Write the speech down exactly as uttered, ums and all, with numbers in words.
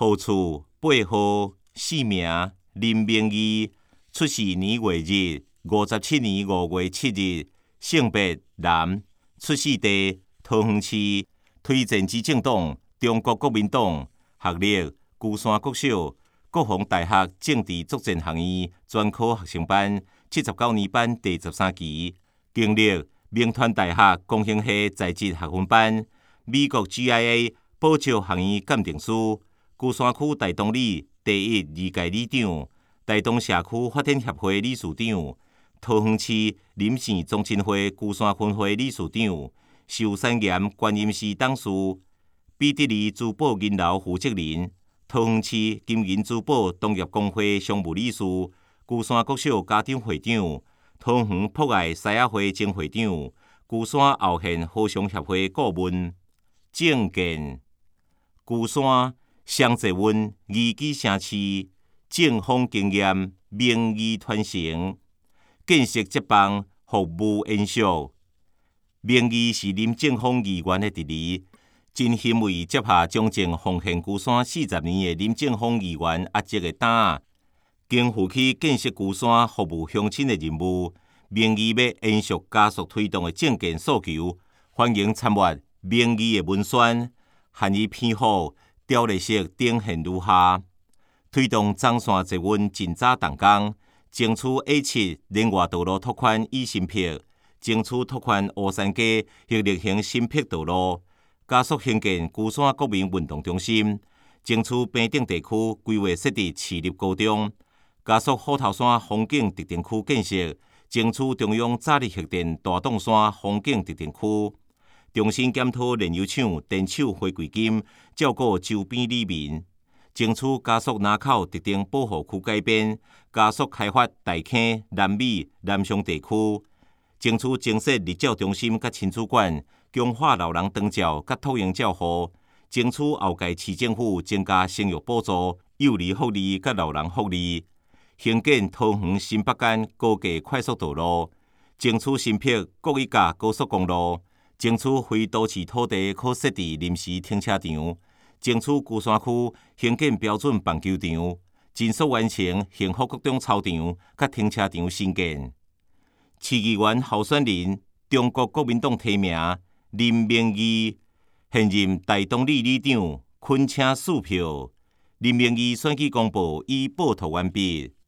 号厝、八号、姓名、林明义，出世年月日，五十七年五月七日，性别男，出世地桃园市，推荐之政党中国国民党，学历龟山国小国防大学政治作战学院专科学生班七十九年班第十三期，经历民团大学工程系在职学分班，美国 G I A 保照学院鉴定师，龟山区大同里第一二届里长，大同社区发展协会理事长，桃园市林县中心会龟山分会理事长，寿山岩观音寺董事，彼得利珠宝银楼负责人，桃园市金银珠宝同业公会常务理事，龟山国小家长会长，桃园博爱西仔会前会长，龟山后县河商协会顾问。政见：龟山双泽温宜居城市，政风经验，民意传承，建设接棒，服务延续。民意是林正峰议员的弟弟，真心为接下将政奉献龟山四十年的林正峰议员压职的担，肩负起建设龟山、服务乡亲的任务。民意要延续加速推动的政见诉求，欢迎参阅民意的文宣，含义偏好条例式呈现如下：推动彰线捷运尽早动工，争取 A 七 连外道路拓宽以新辟，争取拓宽乌山街协力型新辟道路，加速兴建龟山国民运动中心，争取边境地区规划设置市立高中，加速虎头山风景特定区建设，争取中央早日核定大洞山风景特定区。重新检讨燃油厂、电厂花贵金，照顾周边里民，争取加速南口特定保护区改编，加速开发大坑、南美、南上地区，争取增设日照中心甲亲子馆，强化老人长照甲托婴照护，争取后届市政府增加生育补助、幼儿福利甲老人福利，兴建桃园新北间高架快速道路，争取新辟国一甲高速公路。争取非都市土地可设置临时停车场，争取龟山区兴建标准棒球场，尽速完成幸福国中操场甲停车场新建。市议员候选人中国国民党提名林明义，现任大同里里长，恳请四票。林明义选举公报已报读完毕。